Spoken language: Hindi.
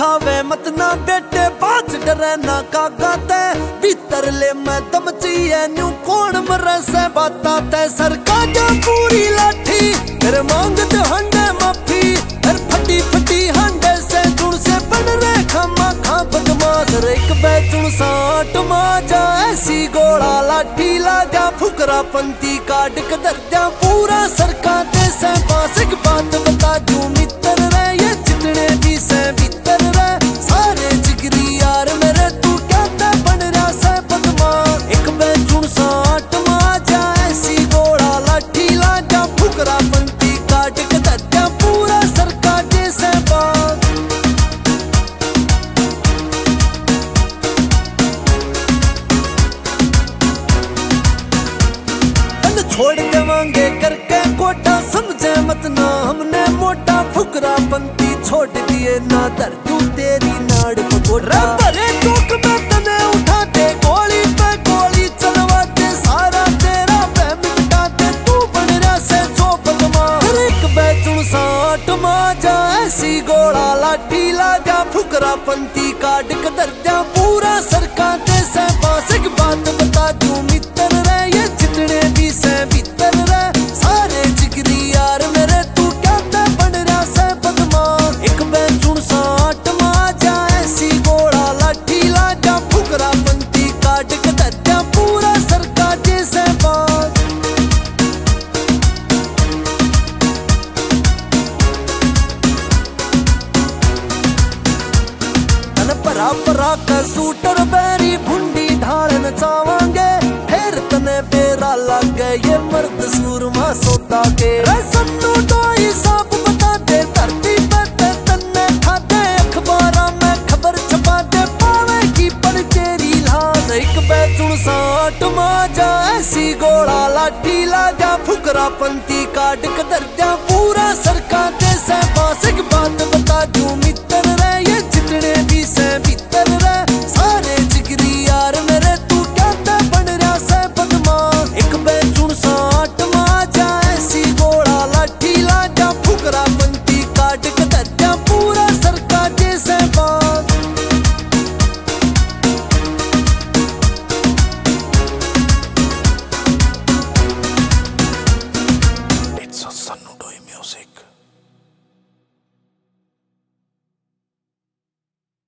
दिखावे मत ना बेटे बाज डरे ना कागा ते भीतर ले मैं दम चाहिए न्यू कौन मरे से बाता ते सरकार पूरी लाठी फिर मांगत हंडे माफी फिर फटी फटी हंडे से जुड़ से बन रहे खामा खा बदमाश एक बैचुन साठ माजा ऐसी गोला लाठी लाजा फुकरा पंती काट कदर जा पूरा सरकार दे से पास एक बात बता जू मित्र रे ये जितने भी से भीतर रे सारे जिगरी यार मेरे तू कहता बन रहा से बदमाश एक बैचुन साठ माजा ऐसी गोला लाठी लाजा फुकरा पंती काट कदर जा पूरा सरकार दे से पास छोड़ देवांगे करके कोटा समझे मत ना हमने मोटा फुकरा पंती छोड़ दिए ना दर तू तेरी नाड़ पकोटा भरे चौक में तने उठाते गोली पे गोली चलवाते सारा तेरा प्रेम मिटाते तू बन रहा से जो बदमाश एक बैचुन साठ माजा ऐसी गोला लाठी लाजा फुकरा पंती काट कदर जा पूरा सरकार दे से पास एक बात बता दूं मित्र रे ये जितने भी से भीतर रे सारे जिगरी यार मेरे तू कहता बन रहा से बदमाश एक बैचुन साठ माजा ऐसी गोला लाठी लाजा फुकरा पंती काट कदर जा पूरा सरकार दे से पास परा परा का सूटर बैरी भुंडी ढाल नचावांगे फिर तने बेरा लग गए ये मर्द सूरमा सोता के सन्नू तो हिसाब बता दे धरती पे तन्ने खाते अखबारा में खबर छपा दे पावे की पर तेरी लाज एक बैचुन साठ माजा ऐसी गोला लाठी लाजा फुकरा पंती काट कदर जा पूरा सरकार दे से पास एक बात बता